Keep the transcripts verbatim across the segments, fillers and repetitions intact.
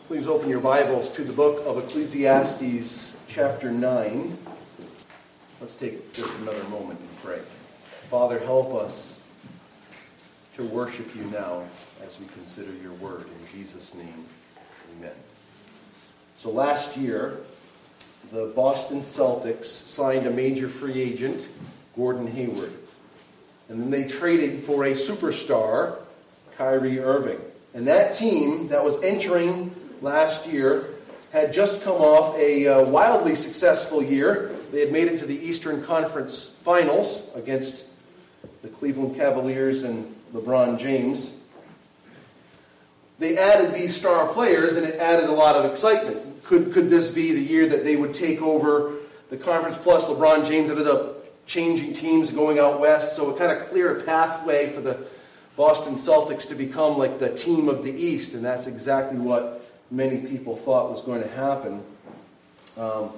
Please open your Bibles to the book of Ecclesiastes, chapter nine. Let's take just another moment and pray. Father, help us to worship you now as we consider your word. In Jesus' name, amen. So last year, the Boston Celtics signed a major free agent, Gordon Hayward. And then they traded for a superstar, Kyrie Irving. And that team that was entering last year had just come off a uh, wildly successful year. They had made it to the Eastern Conference Finals against the Cleveland Cavaliers and LeBron James. They added these star players, and it added a lot of excitement. Could, could this be the year that they would take over the conference? Plus, LeBron James ended up changing teams, going out west, so it kind of cleared a pathway for the Boston Celtics to become like the team of the East, and that's exactly what many people thought was going to happen. Um,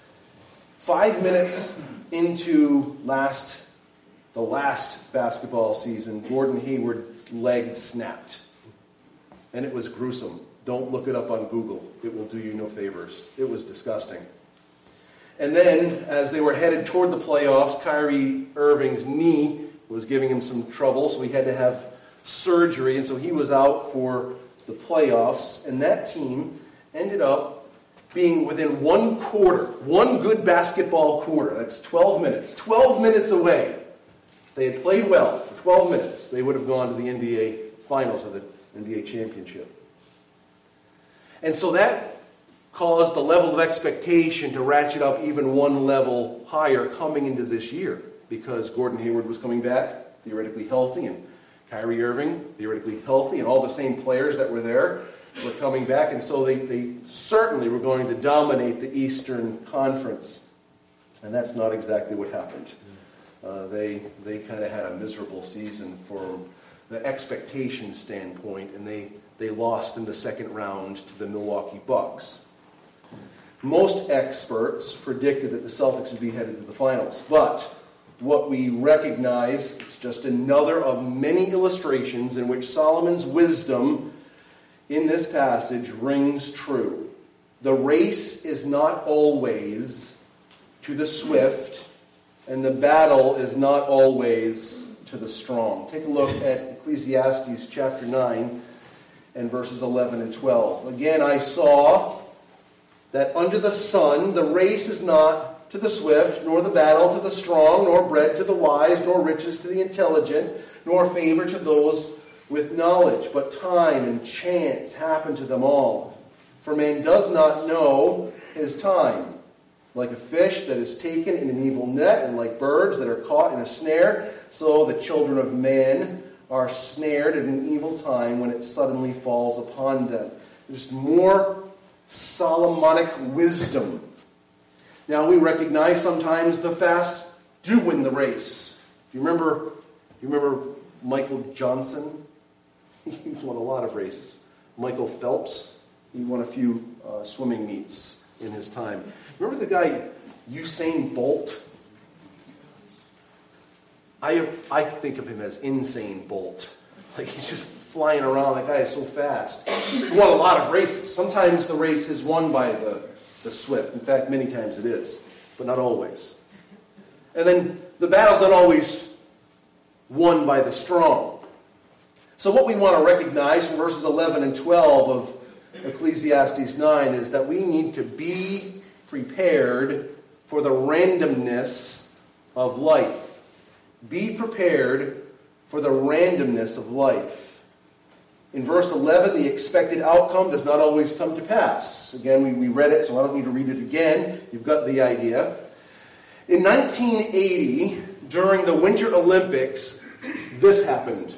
five minutes into last the last basketball season, Gordon Hayward's leg snapped, and it was gruesome. Don't look it up on Google. It will do you no favors. It was disgusting. And then, as they were headed toward the playoffs, Kyrie Irving's knee was giving him some trouble, so he had to have surgery, and so he was out for the playoffs, and that team ended up being within one quarter, one good basketball quarter, that's twelve minutes, twelve minutes away. If they had played well for twelve minutes, they would have gone to the N B A Finals or the N B A Championship. And so that caused the level of expectation to ratchet up even one level higher coming into this year, because Gordon Hayward was coming back, theoretically healthy, and Kyrie Irving, theoretically healthy, and all the same players that were there were coming back, and so they, they certainly were going to dominate the Eastern Conference. And that's not exactly what happened. Uh, they they kind of had a miserable season from the expectation standpoint, and they, they lost in the second round to the Milwaukee Bucks. Most experts predicted that the Celtics would be headed to the finals, but what we recognize, it's just another of many illustrations in which Solomon's wisdom in this passage rings true. The race is not always to the swift, and the battle is not always to the strong. Take a look at Ecclesiastes chapter nine and verses eleven and twelve. Again, I saw that under the sun the race is not to the swift, nor the battle to the strong, nor bread to the wise, nor riches to the intelligent, nor favor to those with knowledge. But time and chance happen to them all. For man does not know his time. Like a fish that is taken in an evil net, and like birds that are caught in a snare, so the children of men are snared at an evil time when it suddenly falls upon them. There's more Solomonic wisdom. Now, we recognize sometimes the fast do win the race. Do you remember, you remember Michael Johnson? He won a lot of races. Michael Phelps, he won a few uh, swimming meets in his time. Remember the guy Usain Bolt? I, I think of him as Insane Bolt. Like, he's just flying around. That guy is so fast. He won a lot of races. Sometimes the race is won by the the swift. In fact, many times it is, but not always. And then the battle's not always won by the strong. So what we want to recognize from verses eleven and twelve of Ecclesiastes nine is that we need to be prepared for the randomness of life. Be prepared for the randomness of life. In verse eleven, the expected outcome does not always come to pass. Again, we, we read it, so I don't need to read it again. You've got the idea. In nineteen eighty, during the Winter Olympics, this happened.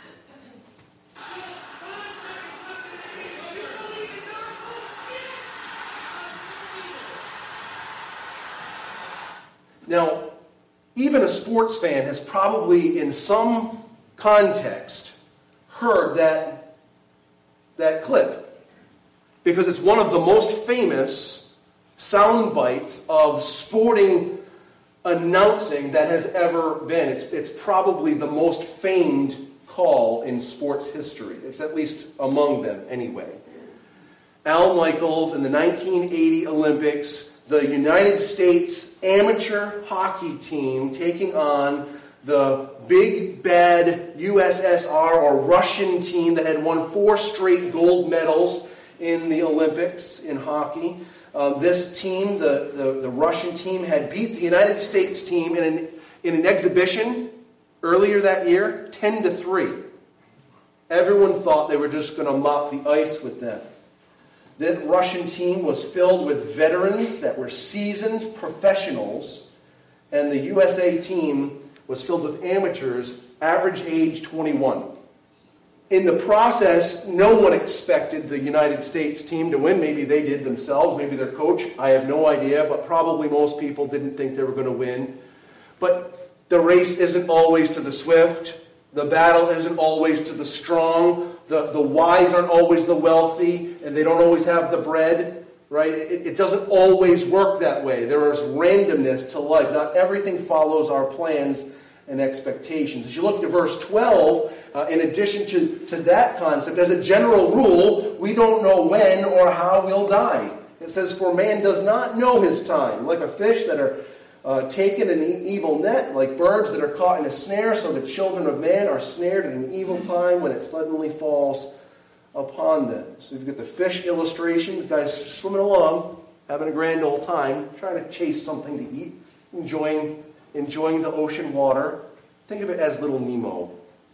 Now, even a sports fan has probably, in some context, heard that that clip, because it's one of the most famous sound bites of sporting announcing that has ever been. It's, it's probably the most famed call in sports history. It's at least among them anyway. Al Michaels in the nineteen eighty Olympics, the United States amateur hockey team taking on the big bad U S S R or Russian team that had won four straight gold medals in the Olympics in hockey. Uh, this team, the, the, the Russian team, had beat the United States team in an, in an exhibition earlier that year, ten to three. Everyone thought they were just going to mop the ice with them. That Russian team was filled with veterans that were seasoned professionals, and the U S A team was filled with amateurs, average age twenty-one. In the process, no one expected the United States team to win. Maybe they did themselves, maybe their coach. I have no idea, but probably most people didn't think they were going to win. But the race isn't always to the swift. The battle isn't always to the strong. The, the wise aren't always the wealthy, and they don't always have the bread, right? It, it doesn't always work that way. There is randomness to life. Not everything follows our plans and expectations. As you look to verse twelve, uh, in addition to, to that concept, as a general rule, we don't know when or how we'll die. It says, for man does not know his time. Like a fish that are uh, taken in an evil net, like birds that are caught in a snare, so the children of man are snared in an evil time when it suddenly falls upon them. So you've got the fish illustration, the guy's swimming along, having a grand old time, trying to chase something to eat, enjoying enjoying the ocean water. Think of it as little Nemo.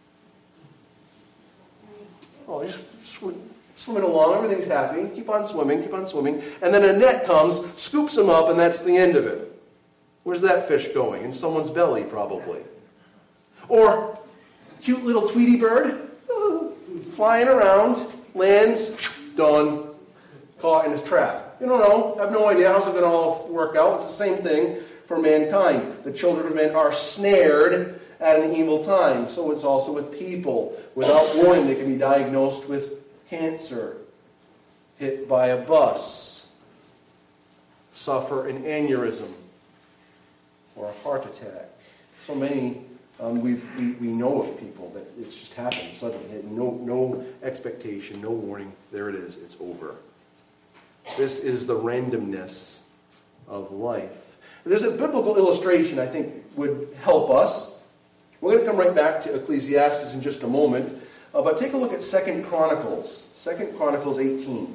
Oh, he's sw- swimming along, everything's happy, keep on swimming, keep on swimming, and then a net comes, scoops him up, and that's the end of it. Where's that fish going? In someone's belly, probably. Or, cute little Tweety bird, flying around, lands, done, caught in his trap. You don't know, have no idea how's it going to all work out. It's the same thing for mankind. The children of men are snared at an evil time. So it's also with people. Without warning, they can be diagnosed with cancer, hit by a bus, suffer an aneurysm, or a heart attack. So many um, we've, we we know of people that it's just happened suddenly. No, no expectation, no warning. There it is. It's over. This is the randomness of life. There's a biblical illustration I think would help us. We're going to come right back to Ecclesiastes in just a moment. Uh, but take a look at Second Chronicles. Second Chronicles eighteen.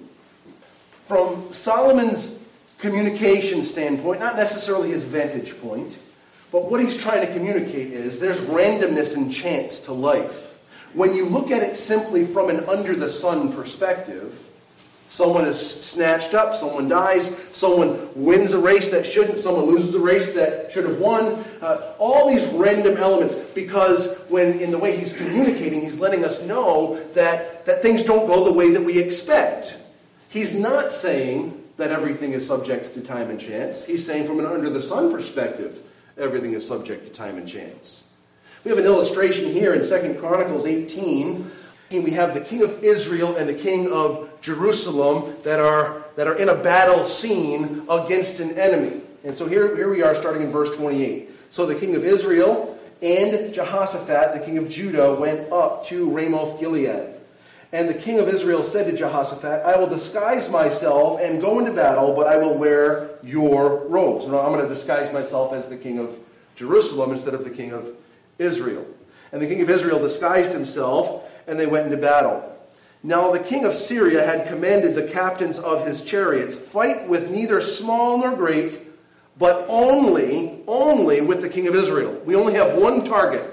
From Solomon's communication standpoint, not necessarily his vantage point, but what he's trying to communicate is there's randomness and chance to life. When you look at it simply from an under-the-sun perspective, someone is snatched up, someone dies, someone wins a race that shouldn't, someone loses a race that should have won. Uh, all these random elements, because when in the way he's communicating, he's letting us know that, that things don't go the way that we expect. He's not saying that everything is subject to time and chance. He's saying from an under-the-sun perspective, everything is subject to time and chance. We have an illustration here in Second Chronicles eighteen. We have the king of Israel and the king of Jerusalem that are, that are in a battle scene against an enemy. And so here, here we are starting in verse twenty-eight. So the king of Israel and Jehoshaphat, the king of Judah, went up to Ramoth Gilead. And the king of Israel said to Jehoshaphat, I will disguise myself and go into battle, but I will wear your robes. No, I'm going to disguise myself as the king of Jerusalem instead of the king of Israel. And the king of Israel disguised himself, and they went into battle. Now the king of Syria had commanded the captains of his chariots, fight with neither small nor great, but only, only with the king of Israel. We only have one target.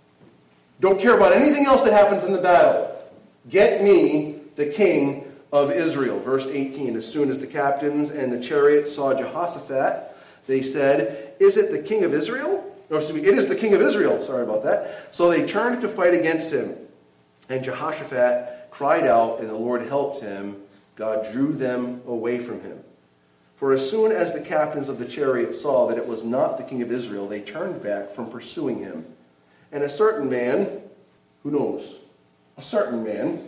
Don't care about anything else that happens in the battle. Get me the king of Israel. Verse eighteen, as soon as the captains and the chariots saw Jehoshaphat, they said, is it the king of Israel? Or excuse me, it is the king of Israel. Sorry about that. So they turned to fight against him. And Jehoshaphat cried out, and the Lord helped him. God drew them away from him. For as soon as the captains of the chariots saw that it was not the king of Israel, they turned back from pursuing him. And a certain man, who knows, a certain man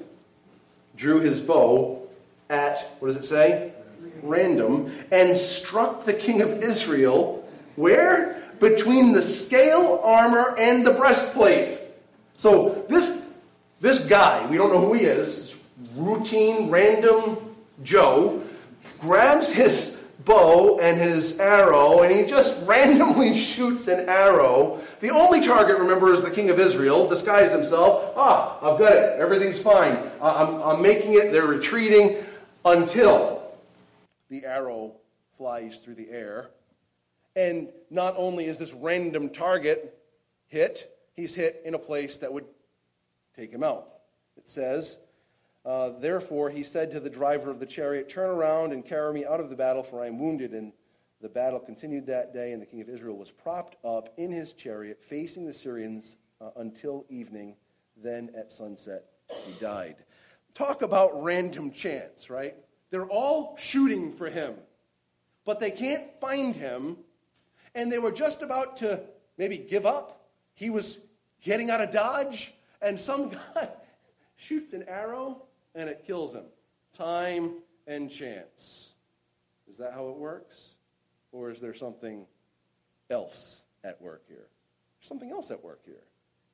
drew his bow at, what does it say? Random, and struck the king of Israel, where? Between the scale armor and the breastplate. So this, this guy, we don't know who he is, routine, random Joe grabs his bow and his arrow, and he just randomly shoots an arrow. The only target, remember, is the king of Israel, disguised himself. Ah, I've got it. Everything's fine. I'm, I'm making it. They're retreating until the arrow flies through the air. And not only is this random target hit, he's hit in a place that would take him out. It says, Uh, therefore, he said to the driver of the chariot, turn around and carry me out of the battle, for I am wounded. And the battle continued that day, and the king of Israel was propped up in his chariot, facing the Syrians uh, until evening. Then at sunset, he died. Talk about random chance, right? They're all shooting for him, but they can't find him, and they were just about to maybe give up. He was getting out of Dodge, and some guy shoots an arrow, and it kills him. Time and chance. Is that how it works? Or is there something else at work here? There's something else at work here.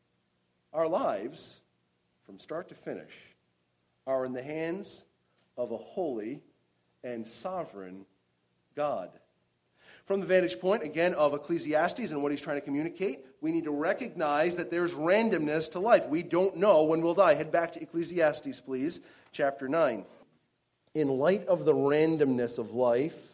Our lives, from start to finish, are in the hands of a holy and sovereign God. From the vantage point, again, of Ecclesiastes and what he's trying to communicate, we need to recognize that there's randomness to life. We don't know when we'll die. Head back to Ecclesiastes, please, chapter nine. In light of the randomness of life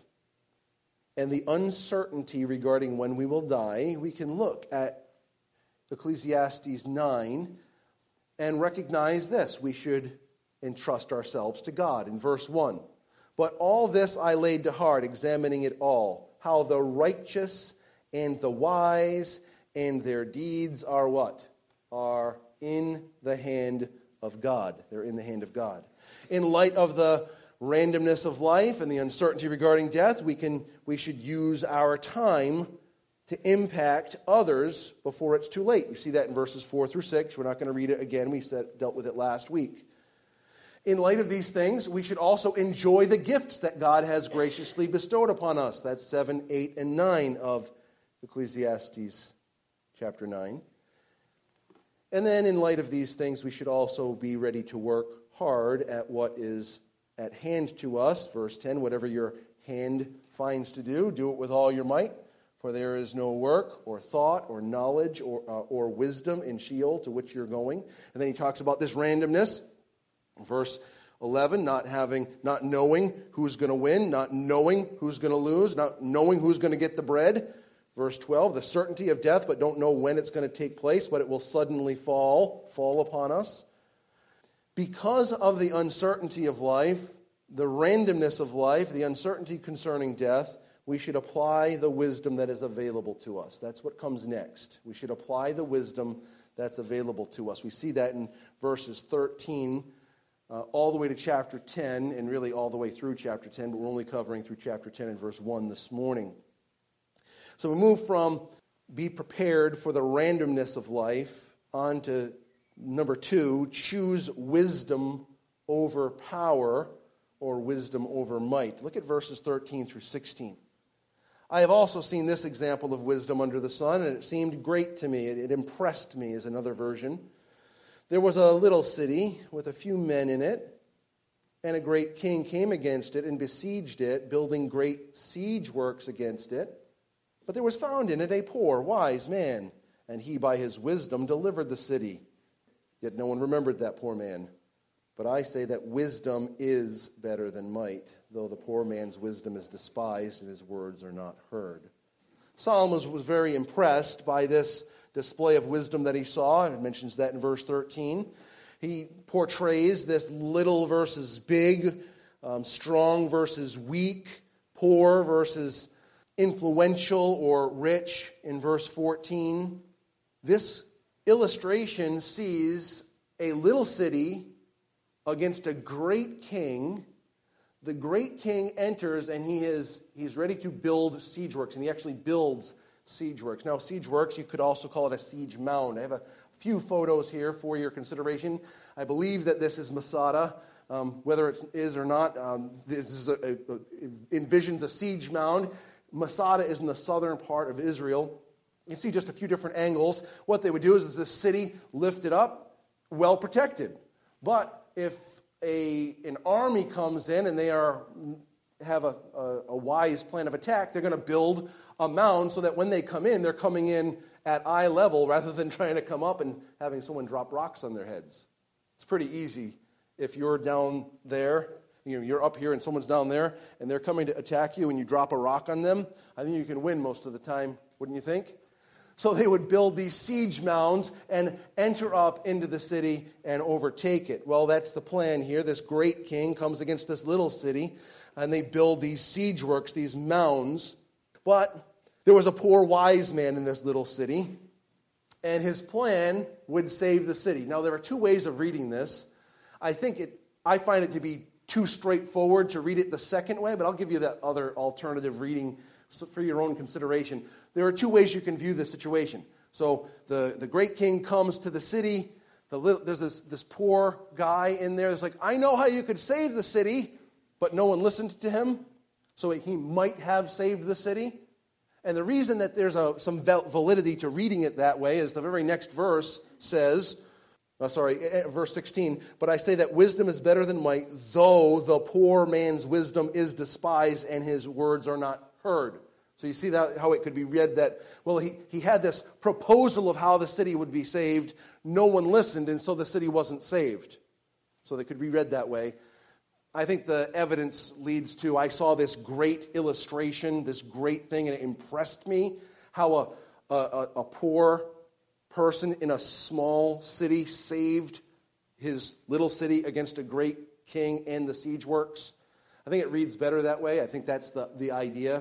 and the uncertainty regarding when we will die, we can look at Ecclesiastes nine and recognize this. We should entrust ourselves to God. In verse one, but all this I laid to heart, examining it all, how the righteous and the wise and their deeds are what? Are in the hand of God. They're in the hand of God. In light of the randomness of life and the uncertainty regarding death, we can we should use our time to impact others before it's too late. You see that in verses four through six. We're not going to read it again. We said, dealt with it last week. In light of these things, we should also enjoy the gifts that God has graciously bestowed upon us. That's seven, eight, and nine of Ecclesiastes chapter nine. And then in light of these things, we should also be ready to work hard at what is at hand to us. Verse ten, whatever your hand finds to do, do it with all your might. For there is no work or thought or knowledge or, uh, or wisdom in Sheol to which you're going. And then he talks about this randomness. Verse eleven, not having, not knowing who's going to win, not knowing who's going to lose, not knowing who's going to get the bread. Verse twelve, the certainty of death, but don't know when it's going to take place, but it will suddenly fall, fall upon us. Because of the uncertainty of life, the randomness of life, the uncertainty concerning death, we should apply the wisdom that is available to us. That's what comes next. We should apply the wisdom that's available to us. We see that in verses thirteen Uh, all the way to chapter ten, and really all the way through chapter ten, but we're only covering through chapter ten and verse one this morning. So we move from be prepared for the randomness of life on to number two, choose wisdom over power, or wisdom over might. Look at verses thirteen through sixteen. I have also seen this example of wisdom under the sun, and it seemed great to me. It, it impressed me, is another version. There was a little city with a few men in it, and a great king came against it and besieged it, building great siege works against it. But there was found in it a poor, wise man, and he by his wisdom delivered the city. Yet no one remembered that poor man. But I say that wisdom is better than might, though the poor man's wisdom is despised and his words are not heard. Solomon was very impressed by this display of wisdom that he saw. It mentions that in verse thirteen. He portrays this little versus big, um, strong versus weak, poor versus influential or rich in verse fourteen. This illustration sees a little city against a great king. The great king enters and he is he's ready to build siege works, and he actually builds siege works. Now, siege works, you could also call it a siege mound. I have a few photos here for your consideration. I believe that this is Masada. Um, whether it is or not, um, this is a, a, a, envisions a siege mound. Masada is in the southern part of Israel. You can see just a few different angles. What they would do is, is this city lifted up, well protected. But if a an army comes in and they are have a, a, a wise plan of attack, they're going to build a mound so that when they come in, they're coming in at eye level rather than trying to come up and having someone drop rocks on their heads. It's pretty easy if you're down there, you know, you're up here and someone's down there and they're coming to attack you and you drop a rock on them. I think you can win most of the time, wouldn't you think? So they would build these siege mounds and enter up into the city and overtake it. Well, that's the plan here. This great king comes against this little city, and they build these siege works, these mounds. But there was a poor wise man in this little city, and his plan would save the city. Now, there are two ways of reading this. I think it. I find it to be too straightforward to read it the second way, but I'll give you that other alternative reading for your own consideration. There are two ways you can view this situation. So the, the great king comes to the city. The little, there's this, this poor guy in there that's like, I know how you could save the city, but no one listened to him. So he might have saved the city. And the reason that there's a, some validity to reading it that way is the very next verse says, oh, sorry, verse sixteen, but I say that wisdom is better than might, though the poor man's wisdom is despised and his words are not heard. So you see that how it could be read that, well, he, he had this proposal of how the city would be saved. No one listened, and so the city wasn't saved. So they could be read that way. I think the evidence leads to, I saw this great illustration, this great thing, and it impressed me how a, a, a poor person in a small city saved his little city against a great king and the siege works. I think it reads better that way. I think that's the, the idea.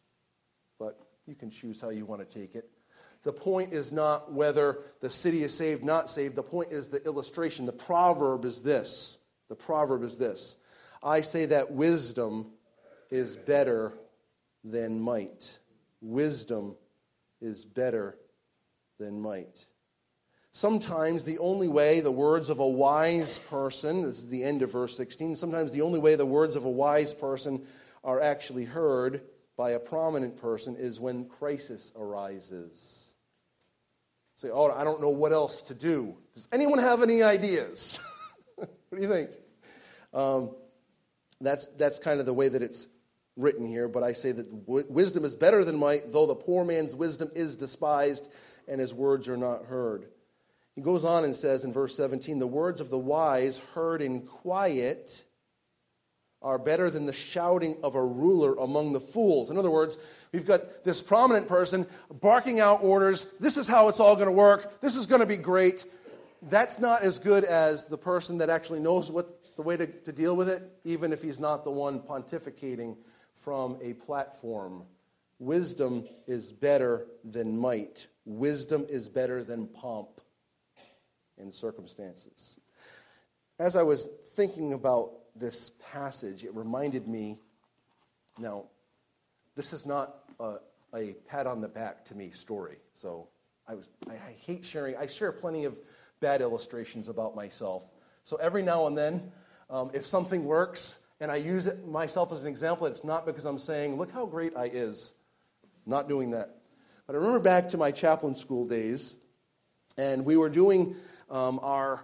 But you can choose how you want to take it. The point is not whether the city is saved, not saved. The point is the illustration. The proverb is this. The proverb is this. I say that wisdom is better than might. Wisdom is better than might. Sometimes the only way the words of a wise person, this is the end of verse sixteen, sometimes the only way the words of a wise person are actually heard by a prominent person is when crisis arises. Say, oh, I don't know what else to do. Does anyone have any ideas? What do you think? Um, that's, that's kind of the way that it's written here, but I say that w- wisdom is better than might, though the poor man's wisdom is despised and his words are not heard. He goes on and says in verse seventeen, the words of the wise heard in quiet are better than the shouting of a ruler among the fools. In other words, we've got this prominent person barking out orders. This is how it's all going to work. This is going to be great. That's not as good as the person that actually knows what the way to, to deal with it, even if he's not the one pontificating from a platform. Wisdom is better than might. Wisdom is better than pomp in circumstances. As I was thinking about this passage, it reminded me, now, this is not a, a pat on the back to me story. So I was I, I hate sharing. I share plenty of bad illustrations about myself. So every now and then, um, if something works and I use it myself as an example, it's not because I'm saying, look how great I is. Not doing that. But I remember back to my chaplain school days, and we were doing um, our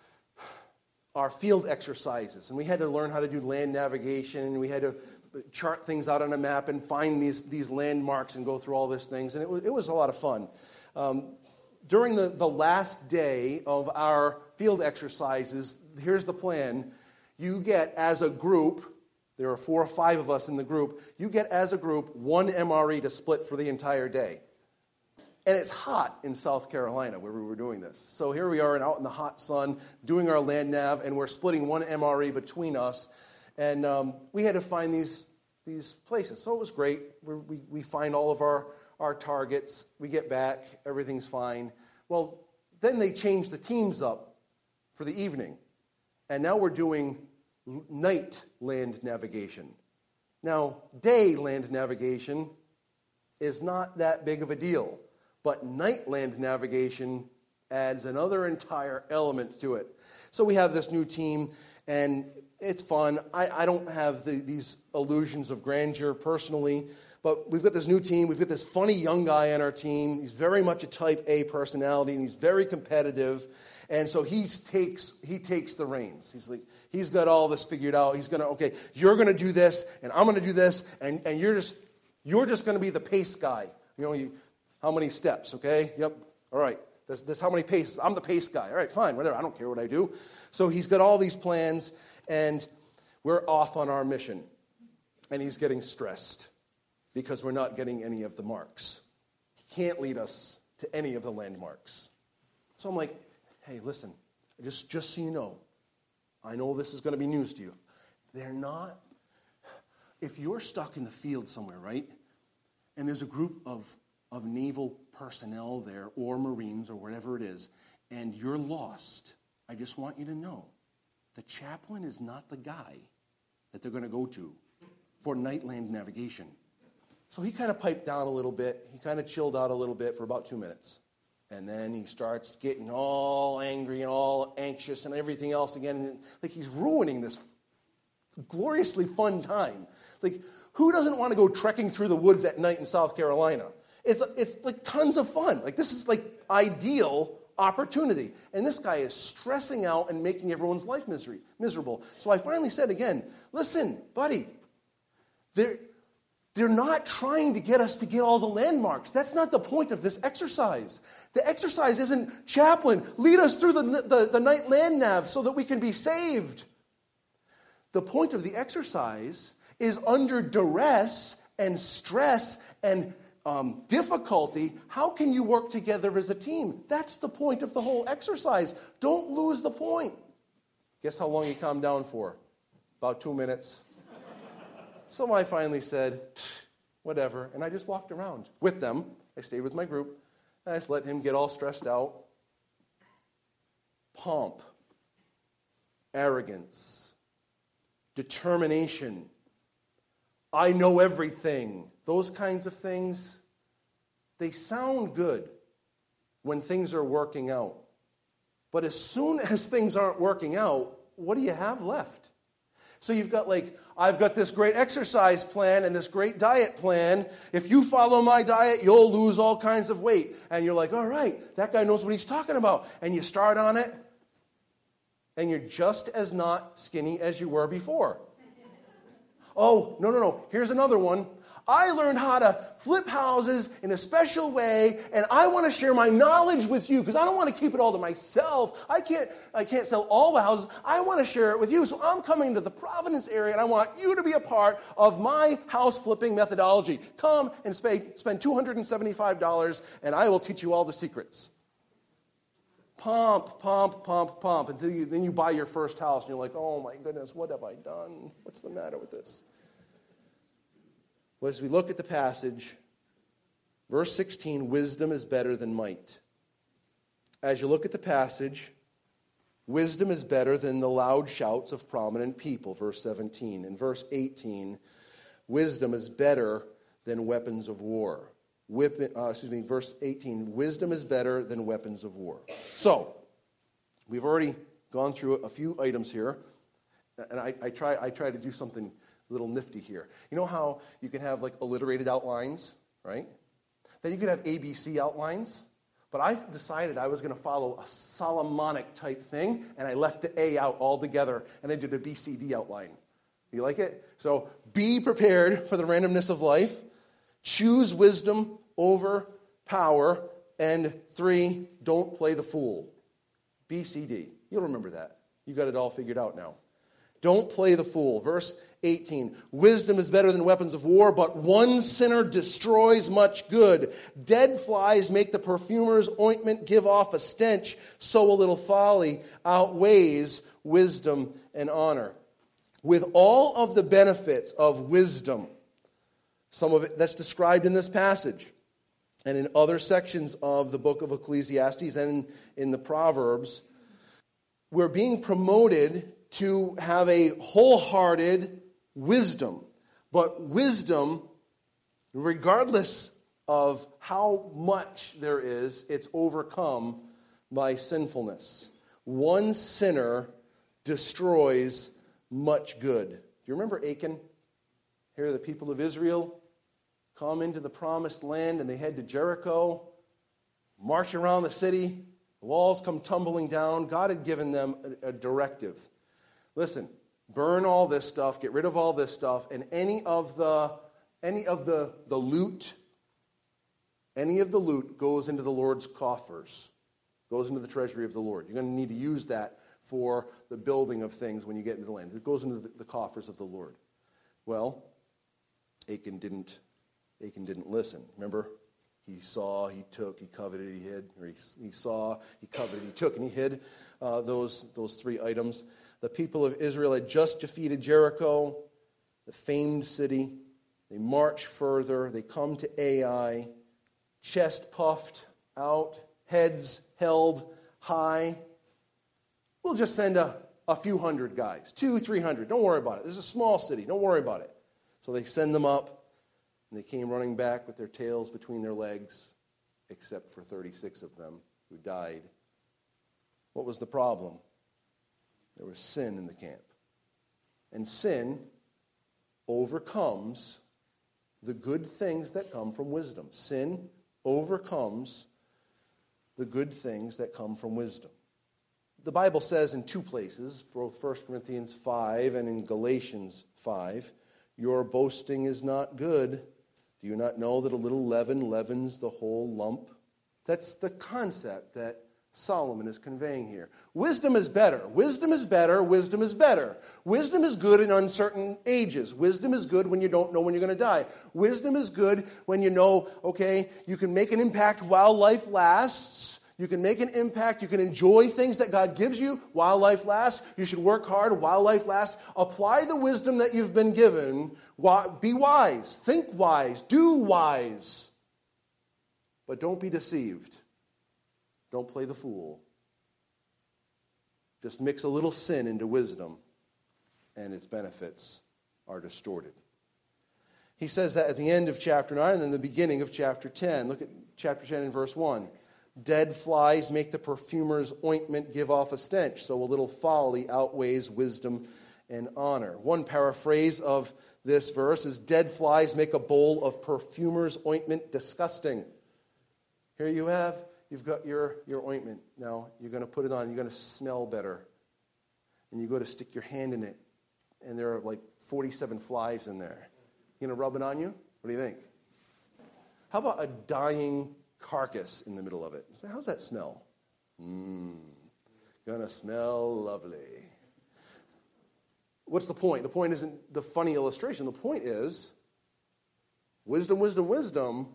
our field exercises, and we had to learn how to do land navigation, and we had to chart things out on a map and find these these landmarks and go through all these things, and it was, it was a lot of fun. Um, during the, the last day of our field exercises, here's the plan. You get, as a group, there are four or five of us in the group, you get, as a group, one M R E to split for the entire day. And it's hot in South Carolina where we were doing this. So here we are out in the hot sun doing our land nav, and we're splitting one M R E between us. And um, we had to find these these places. So it was great. We, we, we find all of our, our targets. We get back. Everything's fine. Well, then they changed the teams up for the evening. And now we're doing night land navigation. Now, day land navigation is not that big of a deal. But night land navigation adds another entire element to it. So we have this new team, and it's fun. I, I don't have the, these illusions of grandeur personally, but we've got this new team. We've got this funny young guy on our team. He's very much a type A personality, and he's very competitive. And so he takes he takes the reins. He's like, he's got all this figured out. He's gonna, okay, you're gonna do this, and I'm gonna do this, and, and you're just you're just gonna be the pace guy. You know, you, how many steps, okay? Yep. All right. This, this how many paces? I'm the pace guy. All right, fine, whatever. I don't care what I do. So he's got all these plans, and we're off on our mission. And he's getting stressed because we're not getting any of the marks. He can't lead us to any of the landmarks. So I'm like, hey, listen, just, just so you know, I know this is going to be news to you. They're not, if you're stuck in the field somewhere, right, and there's a group of of naval personnel there, or Marines, or whatever it is, and you're lost, I just want you to know, the chaplain is not the guy that they're going to go to for nightland navigation. So he kind of piped down a little bit. He kind of chilled out a little bit for about two minutes. And then he starts getting all angry and all anxious and everything else again. And like he's ruining this gloriously fun time. Like, who doesn't want to go trekking through the woods at night in South Carolina? It's, it's like tons of fun. Like, this is like ideal opportunity. And this guy is stressing out and making everyone's life misery, miserable. So I finally said again, listen, buddy, they're, they're not trying to get us to get all the landmarks. That's not the point of this exercise. The exercise isn't, chaplain, lead us through the, the, the night land nav so that we can be saved. The point of the exercise is under duress and stress and Um, difficulty, how can you work together as a team? That's the point of the whole exercise. Don't lose the point. Guess how long he calmed down for? About two minutes. So I finally said, whatever, and I just walked around with them. I stayed with my group, and I just let him get all stressed out. Pomp, arrogance, determination, I know everything. Those kinds of things, they sound good when things are working out. But as soon as things aren't working out, what do you have left? So you've got like, I've got this great exercise plan and this great diet plan. If you follow my diet, you'll lose all kinds of weight. And you're like, all right, that guy knows what he's talking about. And you start on it, and you're just as not skinny as you were before. Oh, no, no, no. Here's another one. I learned how to flip houses in a special way, and I want to share my knowledge with you because I don't want to keep it all to myself. I can't, I can't sell all the houses. I want to share it with you. So I'm coming to the Providence area, and I want you to be a part of my house flipping methodology. Come and spend, spend two hundred seventy-five dollars, and I will teach you all the secrets. Pump, pump, pump, pump. And then you, then you buy your first house, and you're like, oh my goodness, what have I done? What's the matter with this? Well, as we look at the passage, verse sixteen, wisdom is better than might. As you look at the passage, wisdom is better than the loud shouts of prominent people, verse seventeen. In verse eighteen, wisdom is better than weapons of war. Whip, uh, excuse me, verse eighteen, wisdom is better than weapons of war. So, we've already gone through a few items here, and I, I try I try to do something a little nifty here. You know how you can have like alliterated outlines, right? Then you can have A B C outlines, but I decided I was going to follow a Solomonic type thing, and I left the A out altogether, and I did a B C D outline. You like it? So, be prepared for the randomness of life. Choose wisdom over power. And three, don't play the fool. B C D. You'll remember that. You got it all figured out now. Don't play the fool. Verse eighteen. Wisdom is better than weapons of war, but one sinner destroys much good. Dead flies make the perfumer's ointment give off a stench, so a little folly outweighs wisdom and honor. With all of the benefits of wisdom, some of it that's described in this passage and in other sections of the book of Ecclesiastes and in, in the Proverbs, we're being promoted to have a wholehearted wisdom. But wisdom, regardless of how much there is, it's overcome by sinfulness. One sinner destroys much good. Do you remember Achan? Here are the people of Israel come into the promised land, and they head to Jericho, march around the city, The walls come tumbling down. God had given them a, a directive. Listen, burn all this stuff, get rid of all this stuff, and any of the any of the, the loot, any of the loot goes into the Lord's coffers, goes into the treasury of the Lord. You're going to need to use that for the building of things when you get into the land. It goes into the, the coffers of the Lord. Well, Achan didn't Achan didn't listen. Remember? He saw, he took, he coveted, he hid. Or he, he saw, he coveted, he took, and he hid uh, those, those three items. The people of Israel had just defeated Jericho, the famed city. They march further. They come to Ai, chest puffed out, heads held high. We'll just send a, a few hundred guys, two, three hundred. Don't worry about it. This is a small city. Don't worry about it. So they send them up. And they came running back with their tails between their legs, except for thirty-six of them who died. What was the problem? There was sin in the camp. And sin overcomes the good things that come from wisdom. Sin overcomes the good things that come from wisdom. The Bible says in two places, both First Corinthians five and in Galatians five, your boasting is not good. Do you not know that a little leaven leavens the whole lump? That's the concept that Solomon is conveying here. Wisdom is better. Wisdom is better. Wisdom is better. Wisdom is good in uncertain ages. Wisdom is good when you don't know when you're going to die. Wisdom is good when you know, okay, you can make an impact while life lasts. You can make an impact. You can enjoy things that God gives you while life lasts. You should work hard while life lasts. Apply the wisdom that you've been given. Be wise. Think wise. Do wise. But don't be deceived. Don't play the fool. Just mix a little sin into wisdom, and its benefits are distorted. He says that at the end of chapter nine and then the beginning of chapter ten. Look at chapter ten and verse one. Dead flies make the perfumer's ointment give off a stench, so a little folly outweighs wisdom and honor. One paraphrase of this verse is, dead flies make a bowl of perfumer's ointment disgusting. Here you have, you've got your, your ointment. Now, you're going to put it on, you're going to smell better. And you go to stick your hand in it, and there are like forty-seven flies in there. You going to rub it on you? What do you think? How about a dying carcass in the middle of it? So how's that smell? Mmm, gonna smell lovely. What's the point? The point isn't the funny illustration. The point is wisdom, wisdom, wisdom.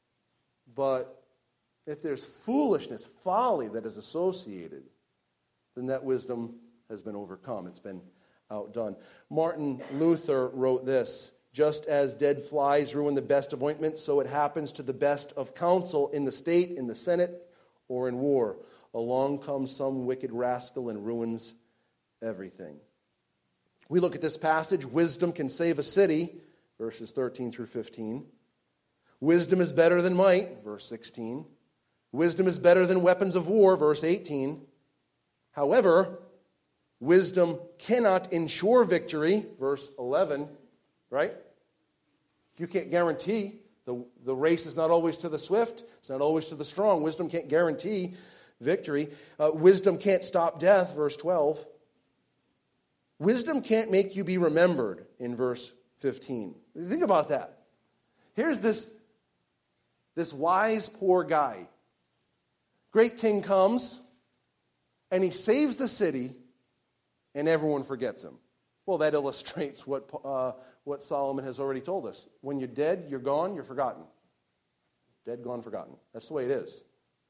But if there's foolishness, folly that is associated, then that wisdom has been overcome. It's been outdone. Martin Luther wrote this: just as dead flies ruin the best of ointments, so it happens to the best of counsel in the state, in the Senate, or in war. Along comes some wicked rascal and ruins everything. We look at this passage. Wisdom can save a city, verses thirteen through fifteen. Wisdom is better than might, verse sixteen. Wisdom is better than weapons of war, verse eighteen. However, wisdom cannot ensure victory, verse eleven. Right? You can't guarantee. The, the race is not always to the swift. It's not always to the strong. Wisdom can't guarantee victory. Uh, wisdom can't stop death, verse twelve. Wisdom can't make you be remembered, in verse fifteen. Think about that. Here's this, this wise poor guy. Great king comes, and he saves the city, and everyone forgets him. Well, that illustrates what uh, what Solomon has already told us. When you're dead, you're gone, you're forgotten. Dead, gone, forgotten. That's the way it is.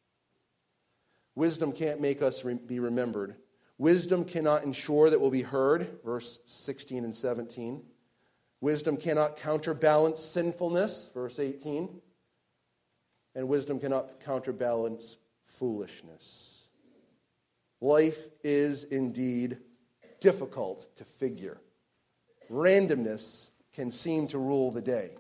Wisdom can't make us re- be remembered. Wisdom cannot ensure that we'll be heard, verse sixteen and seventeen. Wisdom cannot counterbalance sinfulness, verse eighteen. And wisdom cannot counterbalance foolishness. Life is indeed difficult to figure. Randomness can seem to rule the day.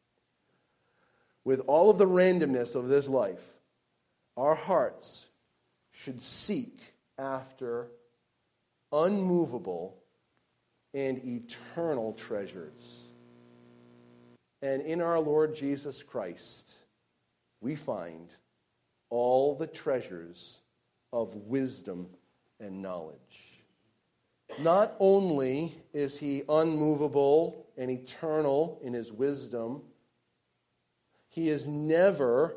With all of the randomness of this life, our hearts should seek after unmovable and eternal treasures. And in our Lord Jesus Christ, we find all the treasures of wisdom and knowledge. Not only is he unmovable and eternal in his wisdom, he is never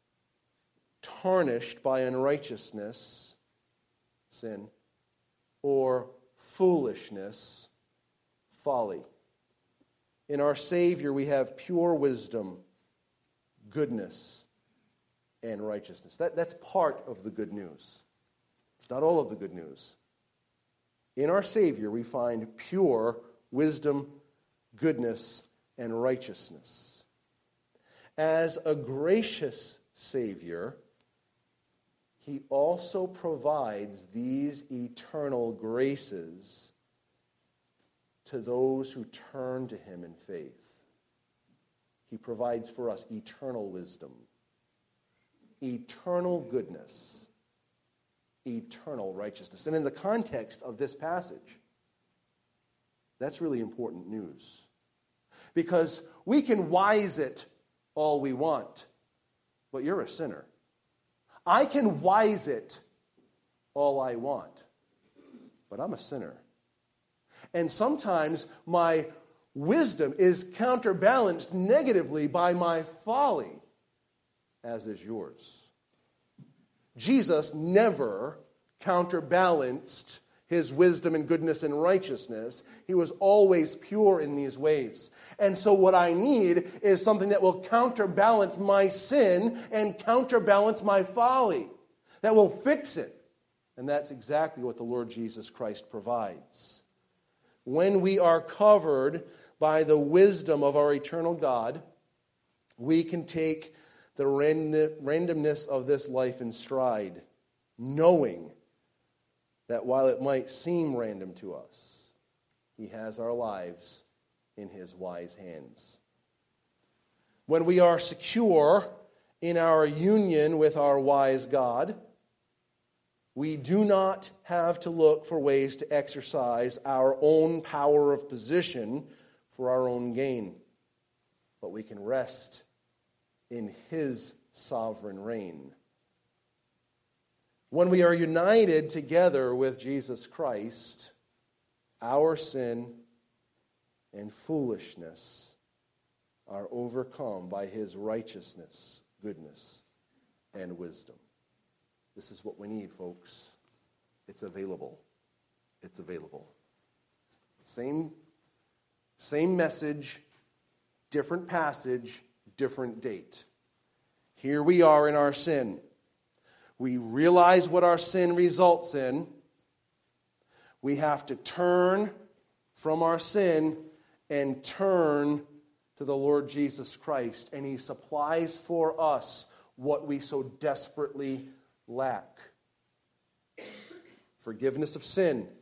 tarnished by unrighteousness, sin, or foolishness, folly. In our Savior, we have pure wisdom, goodness, and righteousness. That, that's part of the good news. It's not all of the good news. In our Savior, we find pure wisdom, goodness, and righteousness. As a gracious Savior, he also provides these eternal graces to those who turn to him in faith. He provides for us eternal wisdom, eternal goodness, eternal righteousness. And in the context of this passage, that's really important news. Because we can wise it all we want, but you're a sinner. I can wise it all I want, but I'm a sinner. And sometimes my wisdom is counterbalanced negatively by my folly, as is yours. Jesus never counterbalanced his wisdom and goodness and righteousness. He was always pure in these ways. And so what I need is something that will counterbalance my sin and counterbalance my folly, that will fix it. And that's exactly what the Lord Jesus Christ provides. When we are covered by the wisdom of our eternal God, we can take the randomness of this life in stride, knowing that while it might seem random to us, he has our lives in his wise hands. When we are secure in our union with our wise God, we do not have to look for ways to exercise our own power of position for our own gain, but we can rest in his sovereign reign. When we are united together with Jesus Christ, our sin and foolishness are overcome by his righteousness, goodness, and wisdom. This is what we need, folks. It's available. It's available. Same, same message, different passage, different date. Here we are in our sin. We realize what our sin results in. We have to turn from our sin and turn to the Lord Jesus Christ. And he supplies for us what we so desperately lack. Forgiveness of sin,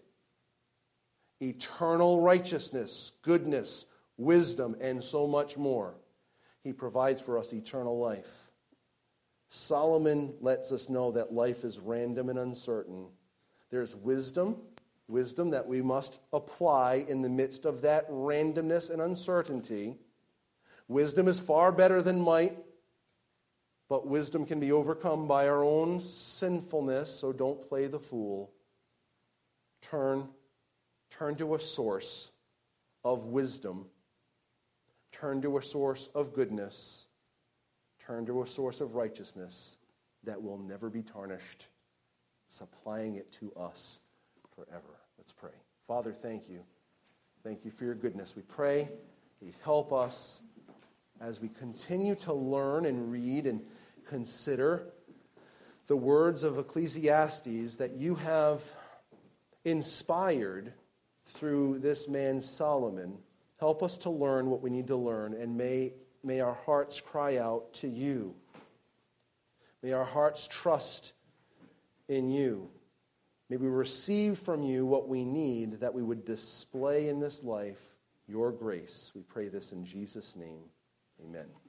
eternal righteousness, goodness, wisdom, and so much more. He provides for us eternal life. Solomon lets us know that life is random and uncertain. There's wisdom, wisdom that we must apply in the midst of that randomness and uncertainty. Wisdom is far better than might, but wisdom can be overcome by our own sinfulness, so don't play the fool. Turn, turn to a source of wisdom. Turn to a source of goodness. Turn to a source of righteousness that will never be tarnished, supplying it to us forever. Let's pray. Father, thank you. Thank you for your goodness. We pray that you'd help us as we continue to learn and read and consider the words of Ecclesiastes that you have inspired through this man Solomon. Help us to learn what we need to learn, and may, may our hearts cry out to you. May our hearts trust in you. May we receive from you what we need, that we would display in this life your grace. We pray this in Jesus' name. Amen.